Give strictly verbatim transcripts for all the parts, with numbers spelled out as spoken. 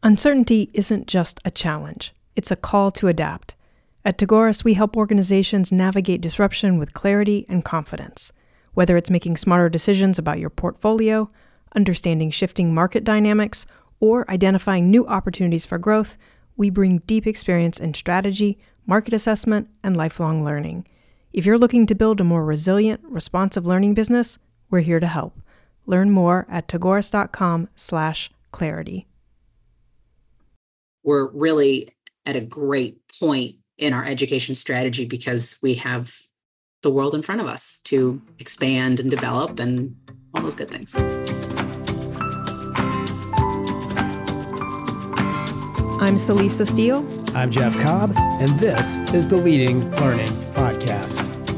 Uncertainty isn't just a challenge, it's a call to adapt. At Tagoras, we help organizations navigate disruption with clarity and confidence. Whether it's making smarter decisions about your portfolio, understanding shifting market dynamics, or identifying new opportunities for growth, we bring deep experience in strategy, market assessment, and lifelong learning. If you're looking to build a more resilient, responsive learning business, we're here to help. Learn more at tagoras.com slash clarity. We're really at a great point in our education strategy because we have the world in front of us to expand and develop and all those good things. I'm Celisa Steele. I'm Jeff Cobb, and this is the Leading Learning Podcast.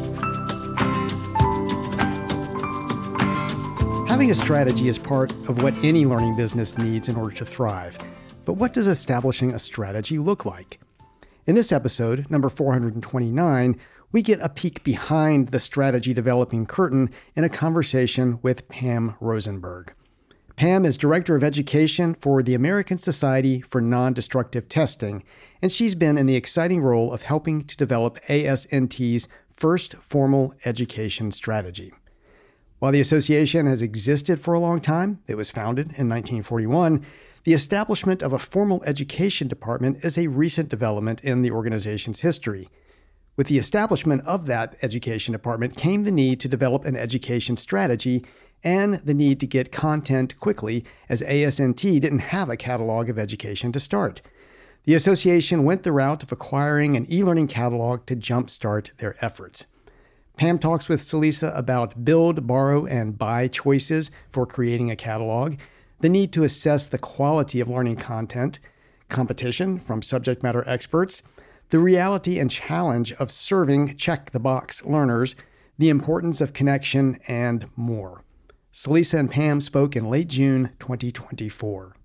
Having a strategy is part of what any learning business needs in order to thrive. But what does establishing a strategy look like? In this episode, number four hundred twenty-nine, we get a peek behind the strategy developing curtain in a conversation with Pam Rosenberg. Pam is Director of Education for the American Society for Non-Destructive Testing, and she's been in the exciting role of helping to develop A S N T's first formal education strategy. While the association has existed for a long time, it was founded in nineteen forty-one, the establishment of a formal education department is a recent development in the organization's history. With the establishment of that education department came the need to develop an education strategy and the need to get content quickly, as A S N T didn't have a catalog of education to start. The association went the route of acquiring an e-learning catalog to jumpstart their efforts. Pam talks with Celisa about build, borrow, and buy choices for creating a catalog, the need to assess the quality of learning content, competition from subject matter experts, the reality and challenge of serving check-the-box learners, the importance of connection, and more. Celisa and Pam spoke in late June twenty twenty-four.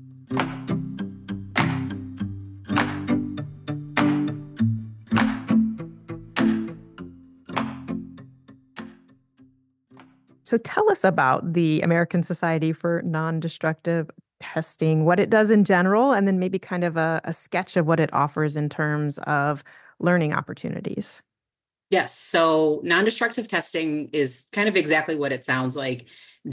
So tell us about the American Society for Non-Destructive Testing, what it does in general, and then maybe kind of a, a sketch of what it offers in terms of learning opportunities. Yes. So non-destructive testing is kind of exactly what it sounds like.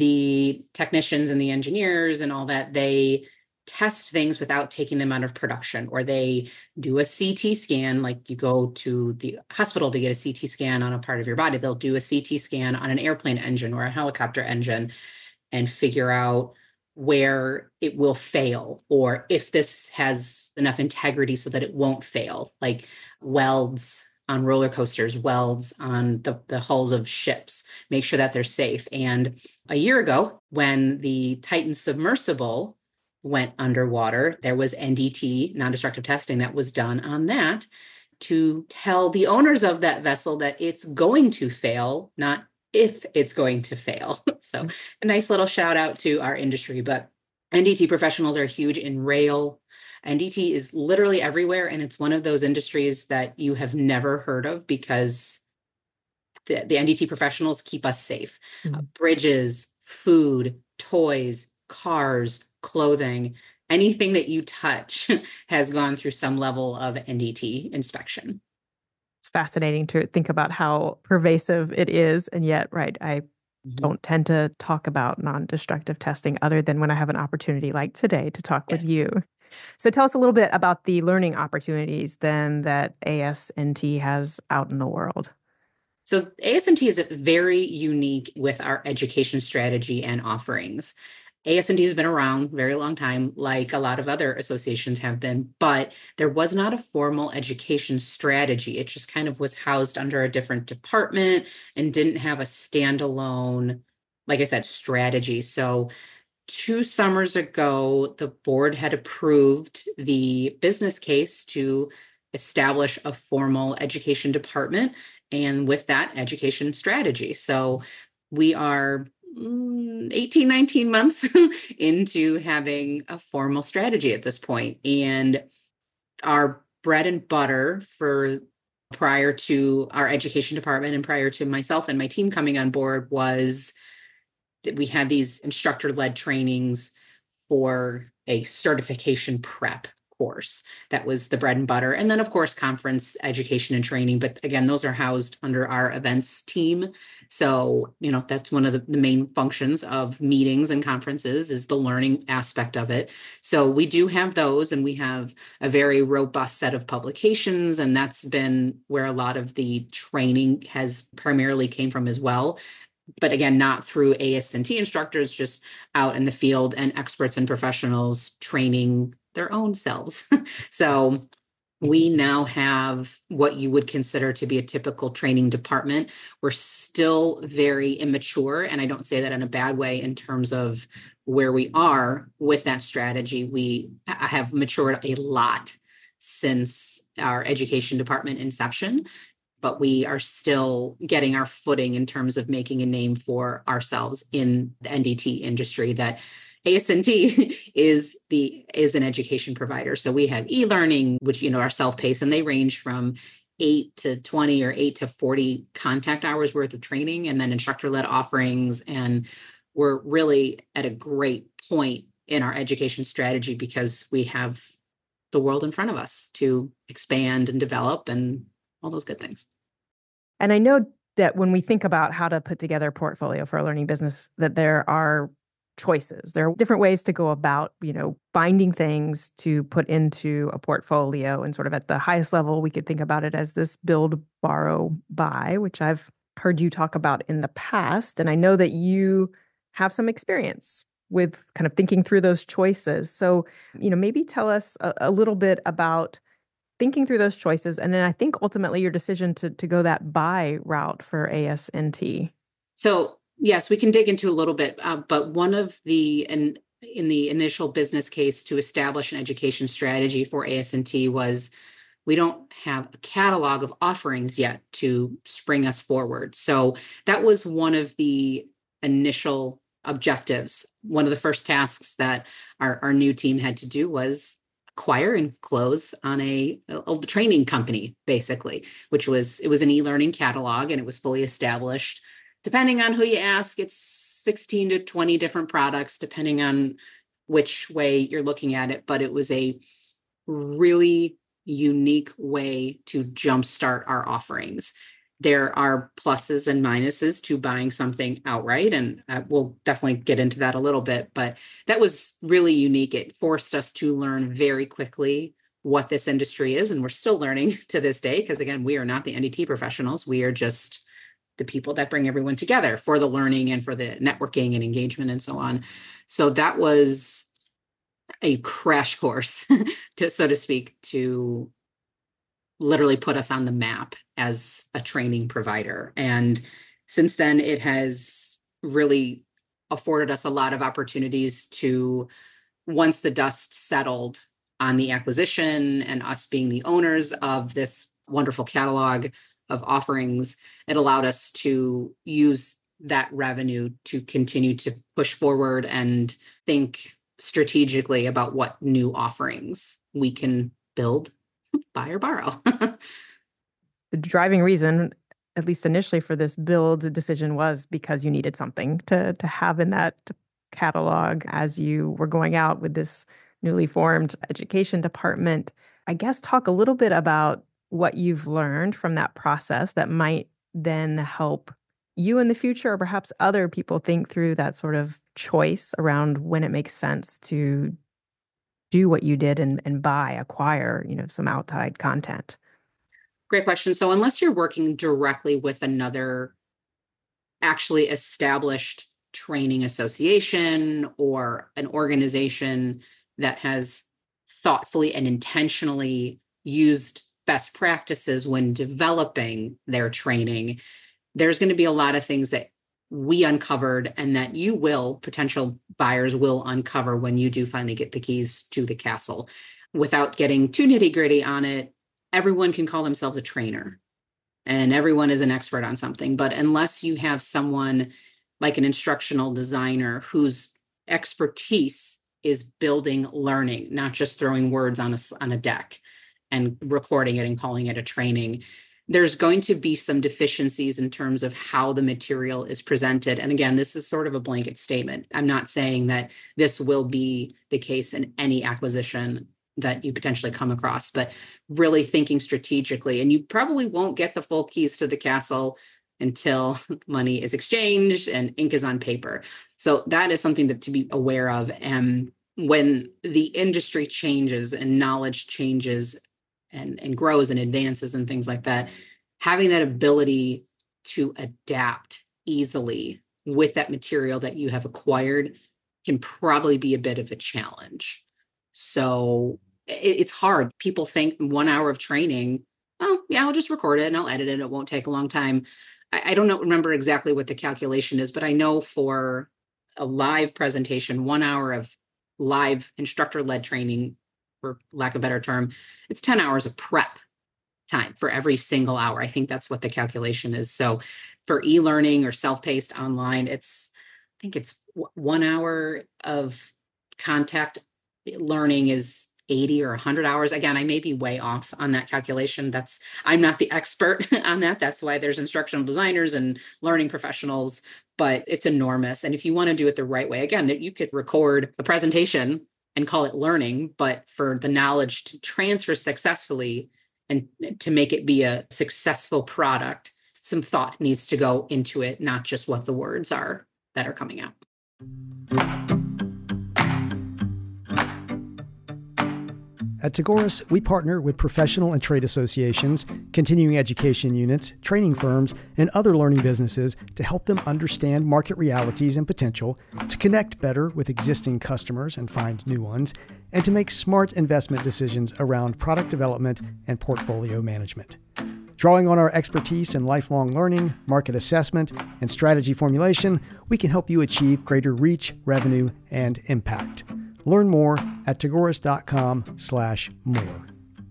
The technicians and the engineers and all that, they test things without taking them out of production, or they do a C T scan. Like you go to the hospital to get a C T scan on a part of your body. They'll do a C T scan on an airplane engine or a helicopter engine and figure out where it will fail, or if this has enough integrity so that it won't fail, like welds on roller coasters, welds on the, the hulls of ships, make sure that they're safe. And a year ago, when the Titan submersible went underwater, there was N D T, non-destructive testing, that was done on that to tell the owners of that vessel that it's going to fail, not if it's going to fail. So a nice little shout out to our industry. But N D T professionals are huge in rail. N D T is literally everywhere. And it's one of those industries that you have never heard of because the, the N D T professionals keep us safe. Mm-hmm. Uh, bridges, food, toys, cars, clothing, anything that you touch has gone through some level of N D T inspection. It's fascinating to think about how pervasive it is. And yet, right, I mm-hmm. don't tend to talk about non-destructive testing other than when I have an opportunity like today to talk yes. with you. So tell us a little bit about the learning opportunities then that A S N T has out in the world. So A S N T is very unique with our education strategy and offerings. A S N T has been around a very long time, like a lot of other associations have been, but there was not a formal education strategy. It just kind of was housed under a different department and didn't have a standalone, like I said, strategy. So two summers ago, the board had approved the business case to establish a formal education department, and with that, education strategy. So we are eighteen, nineteen months into having a formal strategy at this point. And our bread and butter for prior to our education department and prior to myself and my team coming on board was that we had these instructor-led trainings for a certification prep course. That was the bread and butter. And then, of course, conference education and training. But again, those are housed under our events team. So, you know, that's one of the, the main functions of meetings and conferences is the learning aspect of it. So we do have those, and we have a very robust set of publications. And that's been where a lot of the training has primarily came from as well. But again, not through A S N T instructors, just out in the field and experts and professionals training their own selves. So we now have what you would consider to be a typical training department. We're still very immature, and I don't say that in a bad way in terms of where we are with that strategy. We have matured a lot since our education department inception, but we are still getting our footing in terms of making a name for ourselves in the N D T industry. That A S N T is the is an education provider. So we have e-learning, which, you know, are self-paced, and they range from eight to twenty or eight to forty contact hours worth of training, and then instructor-led offerings. And we're really at a great point in our education strategy because we have the world in front of us to expand and develop and all those good things. And I know that when we think about how to put together a portfolio for a learning business, that there are choices. There are different ways to go about, you know, finding things to put into a portfolio. And sort of at the highest level, we could think about it as this build, borrow, buy, which I've heard you talk about in the past. And I know that you have some experience with kind of thinking through those choices. So, you know, maybe tell us a, a little bit about thinking through those choices, and then I think ultimately your decision to to go that buy route for A S N T. So yes, we can dig into a little bit, uh, but one of the, and in the initial business case to establish an education strategy for A S N T was we don't have a catalog of offerings yet to spring us forward. So that was one of the initial objectives. One of the first tasks that our, our new team had to do was acquire and close on a, a training company, basically, which was, it was an e-learning catalog, and it was fully established. Depending on who you ask, it's sixteen to twenty different products, depending on which way you're looking at it. But it was a really unique way to jumpstart our offerings. There are pluses and minuses to buying something outright, and uh, we'll definitely get into that a little bit, but that was really unique. It forced us to learn very quickly what this industry is, and we're still learning to this day, because again, we are not the N D T professionals. We are just the people that bring everyone together for the learning and for the networking and engagement and so on. So that was a crash course, to, so to speak, to literally put us on the map as a training provider. And since then, it has really afforded us a lot of opportunities to, once the dust settled on the acquisition and us being the owners of this wonderful catalog of offerings, it allowed us to use that revenue to continue to push forward and think strategically about what new offerings we can build, buy or borrow. The driving reason, at least initially, for this build decision was because you needed something to to have in that catalog as you were going out with this newly formed education department. I guess talk a little bit about what you've learned from that process that might then help you in the future, or perhaps other people think through that sort of choice around when it makes sense to do what you did and, and buy, acquire, you know, some outside content. Great question. So unless you're working directly with another actually established training association or an organization that has thoughtfully and intentionally used best practices when developing their training, there's going to be a lot of things that we uncovered and that you will, potential buyers will uncover when you do finally get the keys to the castle. Without getting too nitty gritty on it, everyone can call themselves a trainer and everyone is an expert on something. But unless you have someone like an instructional designer whose expertise is building learning, not just throwing words on a, on a deck and recording it and calling it a training, there's going to be some deficiencies in terms of how the material is presented. And again, this is sort of a blanket statement. I'm not saying that this will be the case in any acquisition that you potentially come across, but really thinking strategically. And you probably won't get the full keys to the castle until money is exchanged and ink is on paper. So that is something that to be aware of. And when the industry changes and knowledge changes and, and grows and advances and things like that, having that ability to adapt easily with that material that you have acquired can probably be a bit of a challenge. So it, it's hard. People think one hour of training, oh, yeah, I'll just record it and I'll edit it. It won't take a long time. I, I don't know, remember exactly what the calculation is, but I know for a live presentation, one hour of live instructor-led training, for lack of a better term, it's ten hours of prep time for every single hour. I think that's what the calculation is. So for e-learning or self-paced online, it's, I think it's one hour of contact learning is eighty or one hundred hours. Again, I may be way off on that calculation. That's, I'm not the expert on that. That's why there's instructional designers and learning professionals, but it's enormous. And if you want to do it the right way, again, that you could record a presentation and call it learning, but for the knowledge to transfer successfully and to make it be a successful product, some thought needs to go into it, not just what the words are that are coming out. At Tagoras, we partner with professional and trade associations, continuing education units, training firms, and other learning businesses to help them understand market realities and potential, to connect better with existing customers and find new ones, and to make smart investment decisions around product development and portfolio management. Drawing on our expertise in lifelong learning, market assessment, and strategy formulation, we can help you achieve greater reach, revenue, and impact. Learn more at tagoras.com slash more.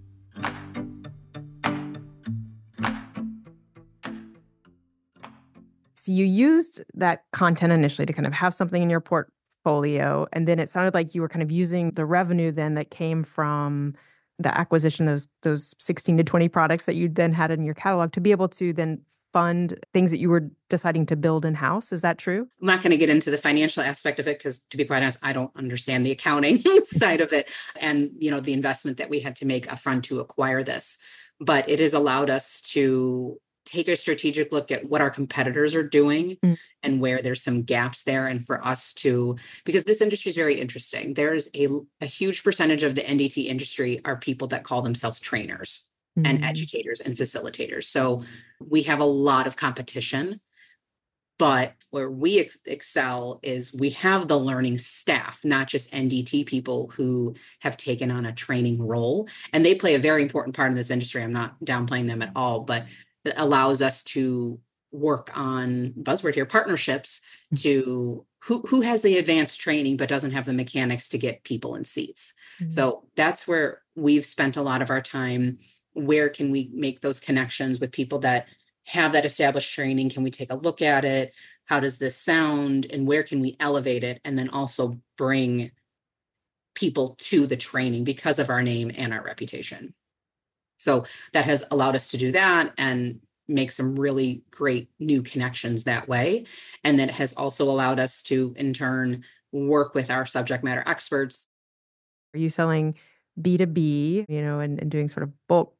So you used that content initially to kind of have something in your portfolio, and then it sounded like you were kind of using the revenue then that came from the acquisition, those those sixteen to twenty products that you then had in your catalog, to be able to then fund things that you were deciding to build in-house. Is that true? I'm not going to get into the financial aspect of it because, to be quite honest, I don't understand the accounting side of it and, you know, the investment that we had to make upfront to acquire this. But it has allowed us to take a strategic look at what our competitors are doing mm. and where there's some gaps there. And for us to, because this industry is very interesting. There's a, a huge percentage of the N D T industry are people that call themselves trainers mm. and educators and facilitators. So we have a lot of competition, but where we ex- excel is we have the learning staff, not just N D T people who have taken on a training role. And they play a very important part in this industry. I'm not downplaying them at all, but it allows us to work on, buzzword here, partnerships to who, who has the advanced training but doesn't have the mechanics to get people in seats. Mm-hmm. So that's where we've spent a lot of our time. Where can we make those connections with people that have that established training? Can we take a look at it? How does this sound? And where can we elevate it? And then also bring people to the training because of our name and our reputation. So that has allowed us to do that and make some really great new connections that way. And that has also allowed us to, in turn, work with our subject matter experts. Are you selling B two B, you know, and, and doing sort of bulk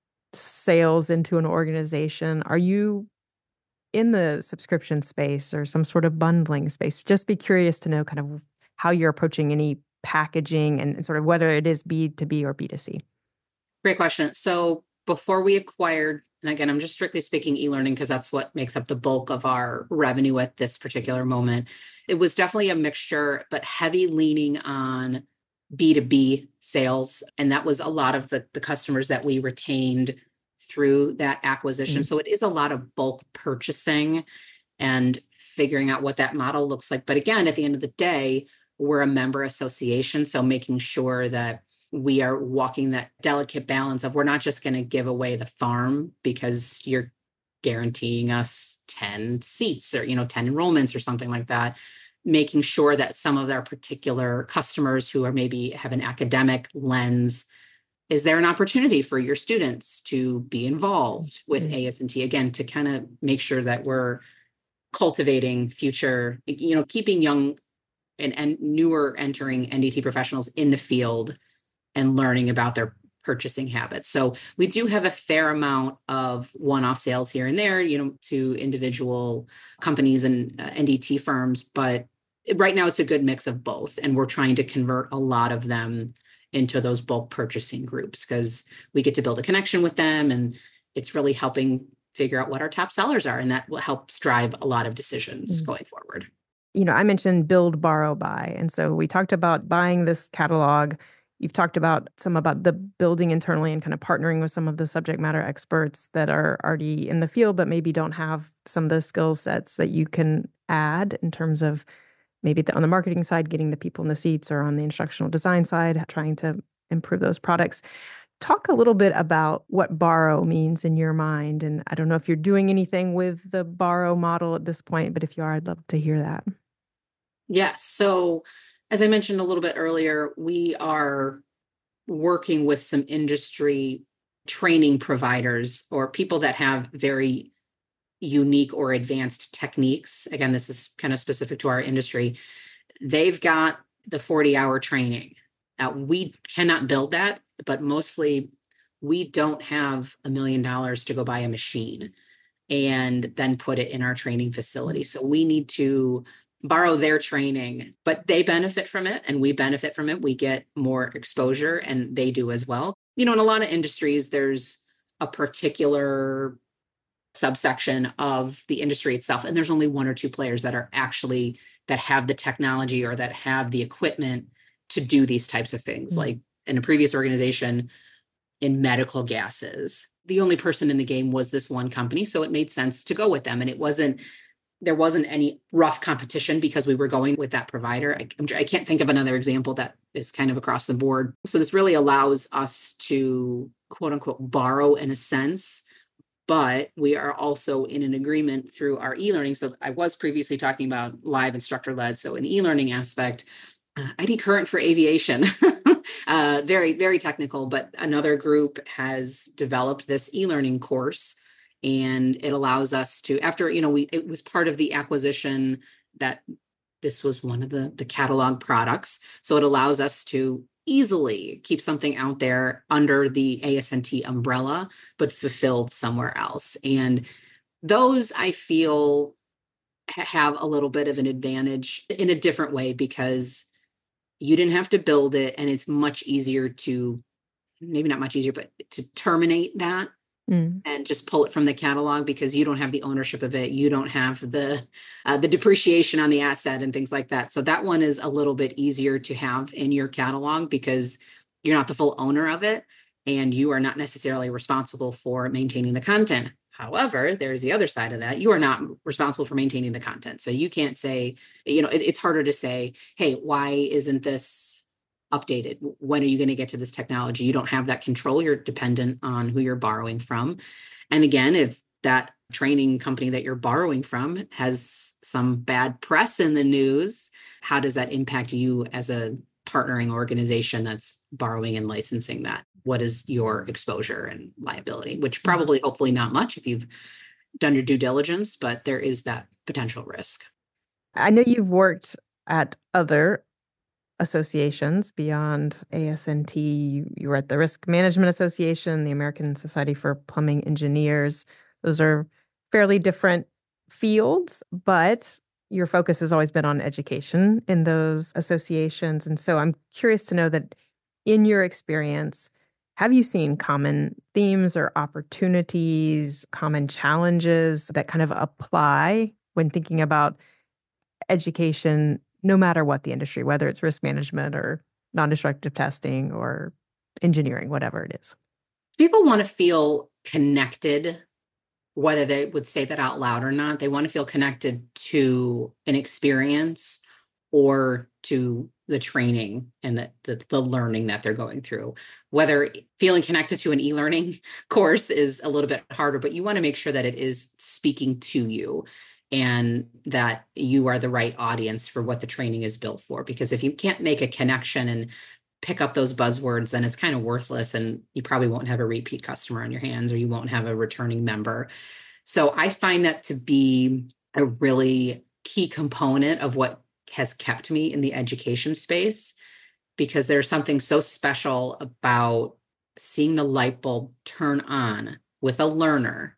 sales into an organization? Are you in the subscription space or some sort of bundling space? Just be curious to know kind of how you're approaching any packaging and, and sort of whether it is B two B or B two C. Great question. So before we acquired, and again, I'm just strictly speaking e-learning because that's what makes up the bulk of our revenue at this particular moment. It was definitely a mixture, but heavy leaning on B two B sales. And that was a lot of the, the customers that we retained through that acquisition. Mm-hmm. So it is a lot of bulk purchasing and figuring out what that model looks like. But again, at the end of the day, we're a member association. So making sure that we are walking that delicate balance of we're not just going to give away the farm because you're guaranteeing us ten seats or, you know, ten enrollments or something like that. Making sure that some of our particular customers who are maybe have an academic lens, is there an opportunity for your students to be involved with Mm-hmm. A S and T, again, to kind of make sure that we're cultivating future, you know, keeping young and, and newer entering N D T professionals in the field and learning about their purchasing habits. So we do have a fair amount of one-off sales here and there, you know, to individual companies and uh, N D T firms, but right now it's a good mix of both. And we're trying to convert a lot of them into those bulk purchasing groups because we get to build a connection with them, and it's really helping figure out what our top sellers are. And that will help drive a lot of decisions mm-hmm. going forward. You know, I mentioned build, borrow, buy. And so we talked about buying this catalog. You've talked about some about the building internally and kind of partnering with some of the subject matter experts that are already in the field, but maybe don't have some of the skill sets that you can add in terms of maybe the, on the marketing side, getting the people in the seats, or on the instructional design side, trying to improve those products. Talk a little bit about what borrow means in your mind. And I don't know if you're doing anything with the borrow model at this point, but if you are, I'd love to hear that. Yes. So as I mentioned a little bit earlier, we are working with some industry training providers or people that have very unique or advanced techniques. Again, this is kind of specific to our industry. They've got the forty-hour training. Uh, we cannot build that, but mostly we don't have a million dollars to go buy a machine and then put it in our training facility. So we need to borrow their training, but they benefit from it and we benefit from it. We get more exposure and they do as well. You know, in a lot of industries, there's a particular subsection of the industry itself, and there's only one or two players that are actually, that have the technology or that have the equipment to do these types of things. Mm-hmm. Like in a previous organization in medical gases, the only person in the game was this one company. So it made sense to go with them. And it wasn't, there wasn't any rough competition because we were going with that provider. I, I can't think of another example that is kind of across the board. So this really allows us to quote unquote borrow in a sense, but we are also in an agreement through our e-learning. So I was previously talking about live instructor led. So an e-learning aspect, uh, I D Current for aviation, uh, very, very technical, but another group has developed this e-learning course. And it allows us to, after, you know, we, it was part of the acquisition that this was one of the, the catalog products. So it allows us to easily keep something out there under the A S N T umbrella, but fulfilled somewhere else. And those I feel have a little bit of an advantage in a different way because you didn't have to build it. And it's much easier to, maybe not much easier, but to terminate that. Mm. And just pull it from the catalog because you don't have the ownership of it. You don't have the uh, the depreciation on the asset and things like that. So that one is a little bit easier to have in your catalog because you're not the full owner of it and you are not necessarily responsible for maintaining the content. However, there's the other side of that. You are not responsible for maintaining the content. So you can't say, you know, it, it's harder to say, hey, why isn't this updated? When are you going to get to this technology? You don't have that control. You're dependent on who you're borrowing from. And again, if that training company that you're borrowing from has some bad press in the news, how does that impact you as a partnering organization that's borrowing and licensing that? What is your exposure and liability? Which probably, hopefully not much if you've done your due diligence, but there is that potential risk. I know you've worked at other associations beyond A S N T. You, you were at the Risk Management Association, the American Society for Plumbing Engineers. Those are fairly different fields, but your focus has always been on education in those associations. And so I'm curious to know that in your experience, have you seen common themes or opportunities, common challenges that kind of apply when thinking about education, no matter what the industry, whether it's risk management or non-destructive testing or engineering, whatever it is? People want to feel connected, whether they would say that out loud or not. They want to feel connected to an experience or to the training and the, the, the learning that they're going through. Whether feeling connected to an e-learning course is a little bit harder, but you want to make sure that it is speaking to you and that you are the right audience for what the training is built for. Because if you can't make a connection and pick up those buzzwords, then it's kind of worthless and you probably won't have a repeat customer on your hands, or you won't have a returning member. So I find that to be a really key component of what has kept me in the education space, because there's something so special about seeing the light bulb turn on with a learner,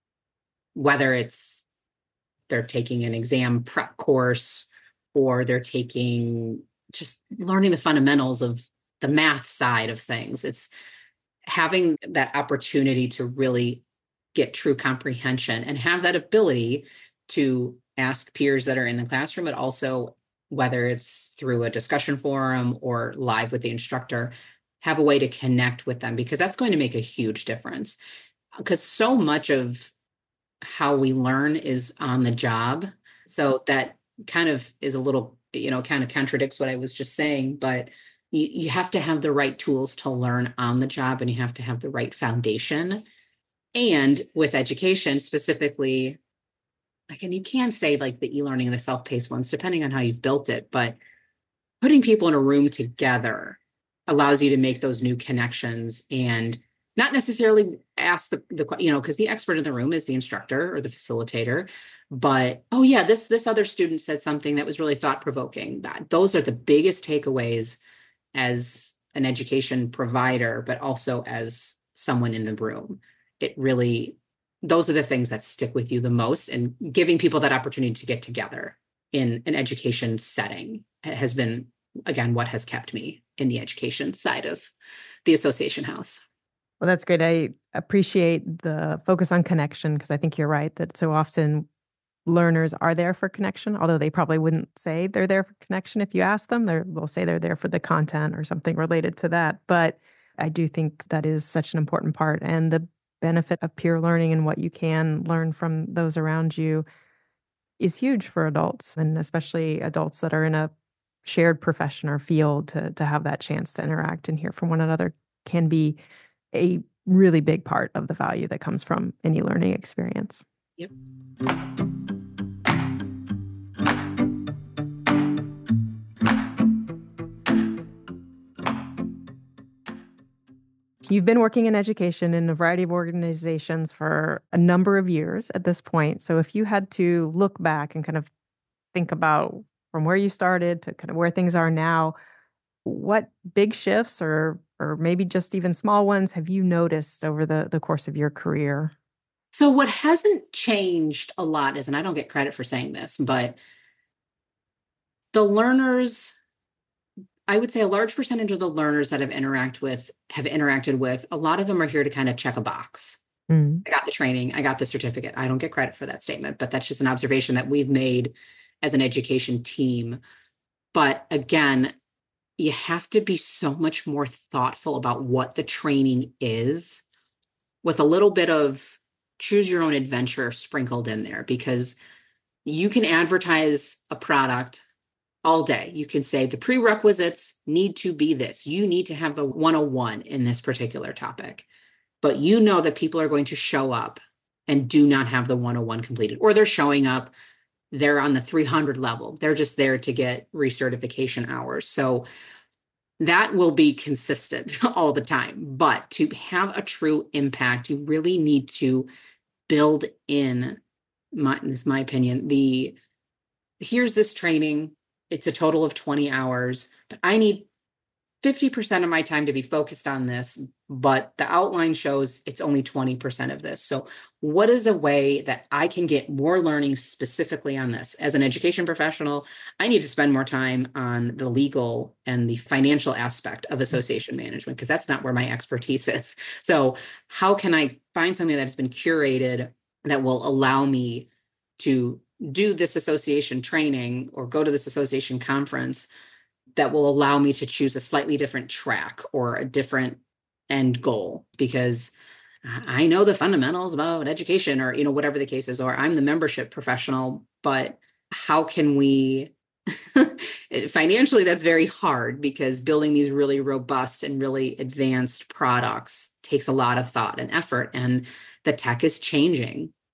whether it's they're taking an exam prep course or they're taking just learning the fundamentals of the math side of things. It's having that opportunity to really get true comprehension and have that ability to ask peers that are in the classroom, but also whether it's through a discussion forum or live with the instructor, have a way to connect with them, because that's going to make a huge difference. Because so much of how we learn is on the job. So that kind of is a little, you know, kind of contradicts what I was just saying, but you, you have to have the right tools to learn on the job, and you have to have the right foundation. And with education specifically, like, and you can say like the e-learning and the self-paced ones, depending on how you've built it, but putting people in a room together allows you to make those new connections and not necessarily ask the, the you know, because the expert in the room is the instructor or the facilitator, but, oh yeah, this, this other student said something that was really thought-provoking. That those are the biggest takeaways as an education provider, but also as someone in the room. It really, those are the things that stick with you the most, and giving people that opportunity to get together in an education setting has been, again, what has kept me in the education side of the association house. Well, that's great. I appreciate the focus on connection, because I think you're right that so often learners are there for connection, although they probably wouldn't say they're there for connection if you ask them. They're, they'll say they're there for the content or something related to that. But I do think that is such an important part. And the benefit of peer learning and what you can learn from those around you is huge for adults, and especially adults that are in a shared profession or field. To, to have that chance to interact and hear from one another can be a really big part of the value that comes from any learning experience. Yep. You've been working in education in a variety of organizations for a number of years at this point. So if you had to look back and kind of think about from where you started to kind of where things are now, what big shifts or or maybe just even small ones have you noticed over the, the course of your career? So what hasn't changed a lot is, and I don't get credit for saying this, but the learners, I would say a large percentage of the learners that have interact with have interacted with, a lot of them are here to kind of check a box. Mm. I got the training, I got the certificate. I don't get credit for that statement, but that's just an observation that we've made as an education team. But again, you have to be so much more thoughtful about what the training is, with a little bit of choose your own adventure sprinkled in there, because you can advertise a product all day. You can say the prerequisites need to be this. You need to have the one oh one in this particular topic, but you know that people are going to show up and do not have the one oh one completed, or they're showing up, they're on the three hundred level. They're just there to get recertification hours. So that will be consistent all the time. But to have a true impact, you really need to build in, my, this is my opinion, the here's this training. It's a total of twenty hours, but I need fifty percent of my time to be focused on this, but the outline shows it's only twenty percent of this. So what is a way that I can get more learning specifically on this? As an education professional, I need to spend more time on the legal and the financial aspect of association management, because that's not where my expertise is. So how can I find something that has been curated that will allow me to do this association training or go to this association conference that will allow me to choose a slightly different track or a different end goal? Because I know the fundamentals about education, or, you know, whatever the case is, or I'm the membership professional, but how can we financially, that's very hard, because building these really robust and really advanced products takes a lot of thought and effort, and the tech is changing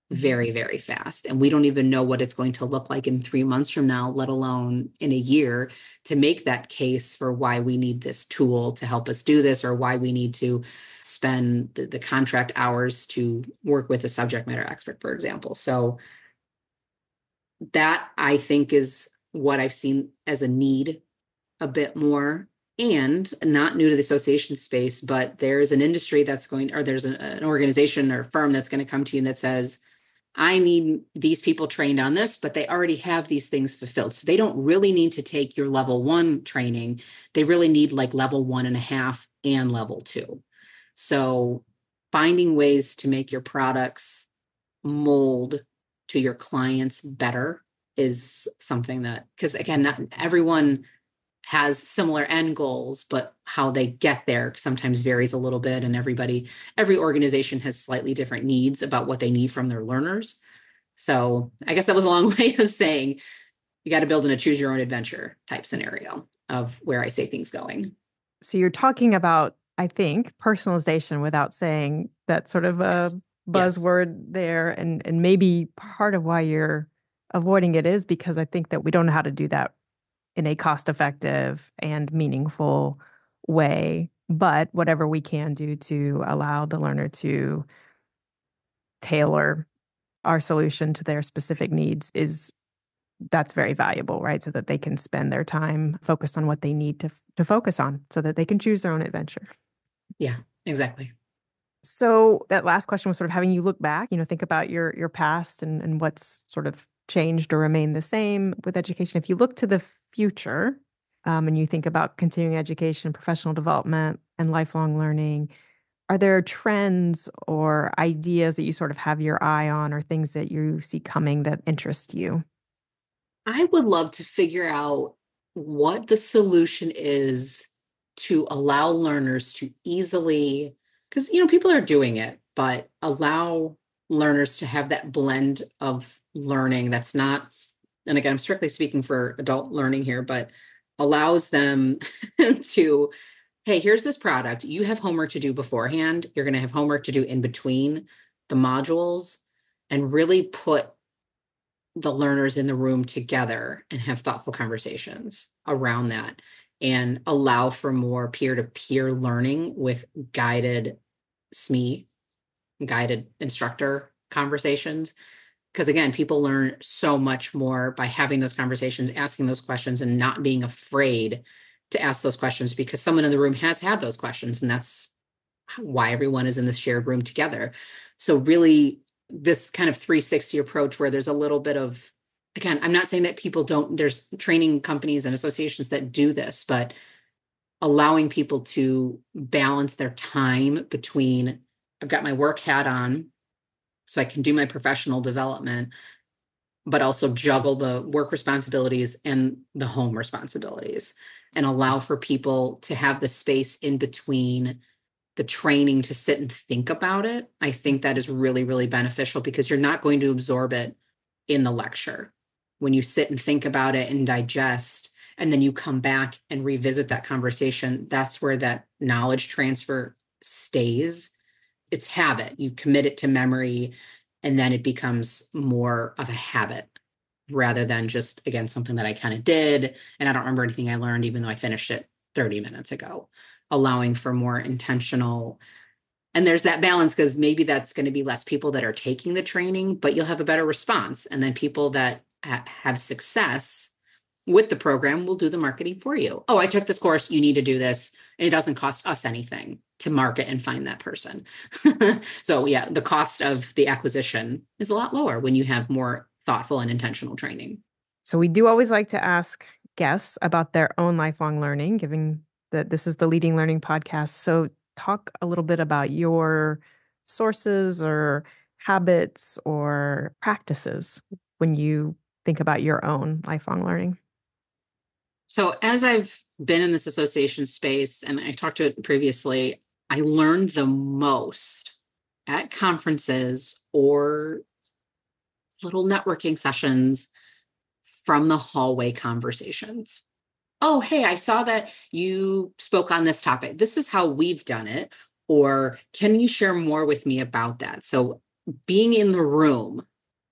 very, very fast. And we don't even know what it's going to look like in three months from now, let alone in a year, to make that case for why we need this tool to help us do this, or why we need to spend the, the contract hours to work with a subject matter expert, for example. So that, I think, is what I've seen as a need a bit more. And not new to the association space, but there's an industry that's going, or there's an, an organization or firm that's going to come to you and that says, I need these people trained on this, but they already have these things fulfilled. So they don't really need to take your level one training. They really need like level one and a half and level two. So finding ways to make your products mold to your clients better is something that, because again, not everyone has similar end goals, but how they get there sometimes varies a little bit. And everybody, every organization has slightly different needs about what they need from their learners. So I guess that was a long way of saying you got to build in a choose your own adventure type scenario of where I say things going. So you're talking about, I think, personalization without saying that sort of a Yes. buzzword yes. there. And, and maybe part of why you're avoiding it is because I think that we don't know how to do that in a cost-effective and meaningful way. But whatever we can do to allow the learner to tailor our solution to their specific needs is, that's very valuable, right? So that they can spend their time focused on what they need to, to focus on so that they can choose their own adventure. Yeah, exactly. So that last question was sort of having you look back, you know, think about your your past and, and what's sort of changed or remained the same with education. If you look to the future um, and you think about continuing education, professional development, and lifelong learning, are there trends or ideas that you sort of have your eye on or things that you see coming that interest you? I would love to figure out what the solution is to allow learners to easily, because, you know, people are doing it, but allow learners to have that blend of learning that's not, and again, I'm strictly speaking for adult learning here, but allows them to, hey, here's this product. You have homework to do beforehand. You're going to have homework to do in between the modules, and really put the learners in the room together and have thoughtful conversations around that, and allow for more peer-to-peer learning with guided S M E, guided instructor conversations. Because again, people learn so much more by having those conversations, asking those questions, and not being afraid to ask those questions, because someone in the room has had those questions, and that's why everyone is in this shared room together. So really, this kind of three sixty approach where there's a little bit of, again, I'm not saying that people don't, there's training companies and associations that do this, but allowing people to balance their time between, I've got my work hat on, so I can do my professional development, but also juggle the work responsibilities and the home responsibilities, and allow for people to have the space in between the training to sit and think about it. I think that is really, really beneficial, because you're not going to absorb it in the lecture. When you sit and think about it and digest, and then you come back and revisit that conversation, that's where that knowledge transfer stays. It's habit. You commit it to memory, and then it becomes more of a habit rather than just, again, something that I kind of did and I don't remember anything I learned, even though I finished it thirty minutes ago. Allowing for more intentional, and there's that balance, because maybe that's going to be less people that are taking the training, but you'll have a better response. And then people that ha- have success with the program will do the marketing for you. Oh, I took this course, you need to do this. And it doesn't cost us anything to market and find that person. So yeah, the cost of the acquisition is a lot lower when you have more thoughtful and intentional training. So we do always like to ask guests about their own lifelong learning, given that this is the Leading Learning Podcast. So talk a little bit about your sources or habits or practices when you think about your own lifelong learning. So as I've been in this association space, and I talked to it previously, I learned the most at conferences or little networking sessions from the hallway conversations. Oh, hey, I saw that you spoke on this topic. This is how we've done it. Or can you share more with me about that? So being in the room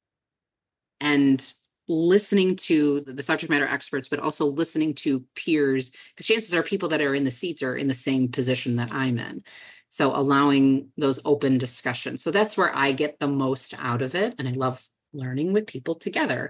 and listening to the subject matter experts, but also listening to peers, because chances are people that are in the seats are in the same position that I'm in. So allowing those open discussions. So that's where I get the most out of it. And I love learning with people together.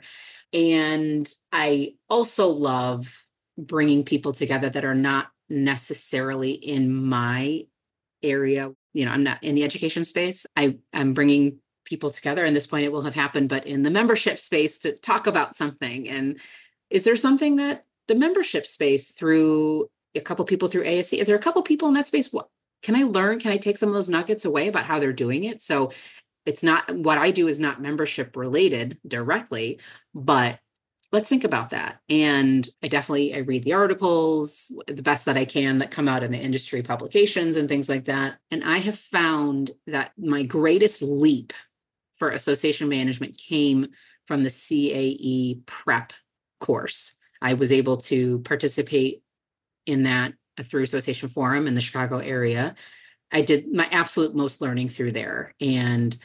And I also love bringing people together that are not necessarily in my area. You know, I'm not in the education space. I, I'm bringing people together. At this point, it will have happened, but in the membership space to talk about something. And is there something that the membership space through a couple people through A S C, if there are a couple people in that space, what can I learn? Can I take some of those nuggets away about how they're doing it? So it's not, what I do is not membership related directly, but let's think about that. And I definitely, I read the articles, the best that I can that come out in the industry publications and things like that. And I have found that my greatest leap for association management came from the C A E prep course. I was able to participate in that through Association Forum in the Chicago area. I did my absolute most learning through there. And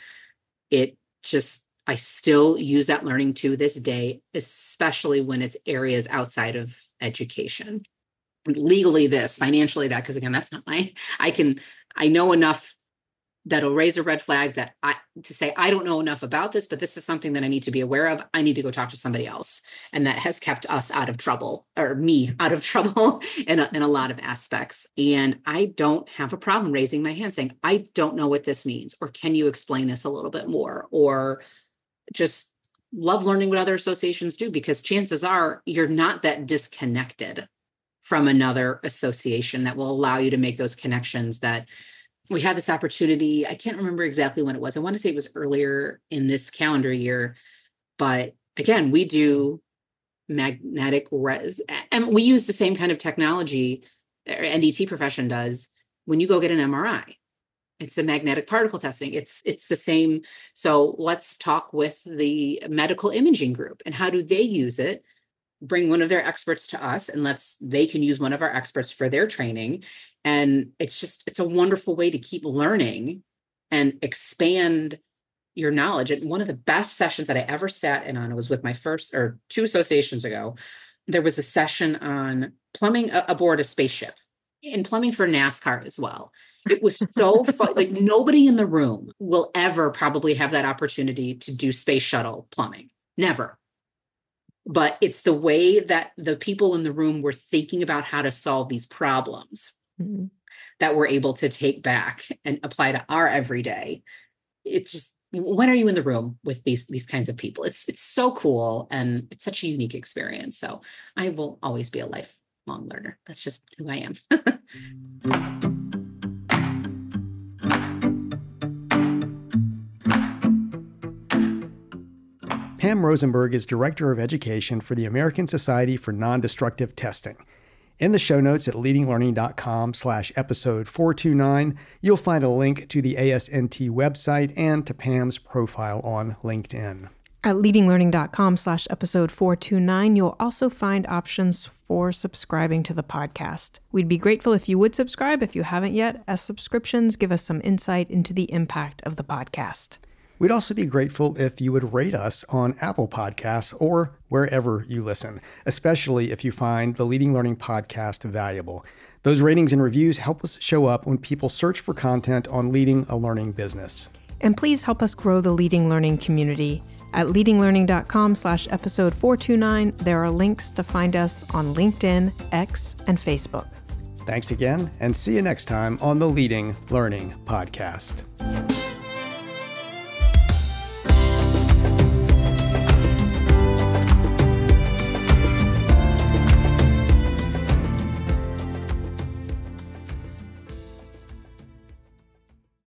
it just, I still use that learning to this day, especially when it's areas outside of education. Legally this, financially that, because again, that's not my, I can, I know enough that'll raise a red flag that I, to say, I don't know enough about this, but this is something that I need to be aware of. I need to go talk to somebody else. And that has kept us out of trouble, or me out of trouble in a, in a lot of aspects. And I don't have a problem raising my hand saying, I don't know what this means, or can you explain this a little bit more? Or just love learning what other associations do, because chances are you're not that disconnected from another association that will allow you to make those connections. That we had this opportunity. I can't remember exactly when it was. I want to say it was earlier in this calendar year, but again, we do magnetic res, and we use the same kind of technology N D T profession does when you go get an M R I. It's the magnetic particle testing. It's it's the same. So let's talk with the medical imaging group and how do they use it? Bring one of their experts to us, and let's they can use one of our experts for their training. And it's just, it's a wonderful way to keep learning and expand your knowledge. And one of the best sessions that I ever sat in on was with my first or two associations ago. There was a session on plumbing aboard a spaceship, and plumbing for NASCAR as well. It was so fun. Like nobody in the room will ever probably have that opportunity to do space shuttle plumbing. Never. But it's the way that the people in the room were thinking about how to solve these problems mm-hmm. that we're able to take back and apply to our everyday. It's just, when are you in the room with these, these kinds of people? It's, it's so cool. And it's such a unique experience. So I will always be a lifelong learner. That's just who I am. Pam Rosenberg is Director of Education for the American Society for Non-Destructive Testing. In the show notes at leadinglearning.com slash episode 429, you'll find a link to the A S N T website and to Pam's profile on LinkedIn. At leadinglearning.com slash episode 429, you'll also find options for subscribing to the podcast. We'd be grateful if you would subscribe if you haven't yet, as subscriptions give us some insight into the impact of the podcast. We'd also be grateful if you would rate us on Apple Podcasts or wherever you listen, especially if you find the Leading Learning podcast valuable. Those ratings and reviews help us show up when people search for content on leading a learning business. And please help us grow the Leading Learning community. At leadinglearning.com slash episode 429, there are links to find us on LinkedIn, X, and Facebook. Thanks again, and see you next time on the Leading Learning podcast.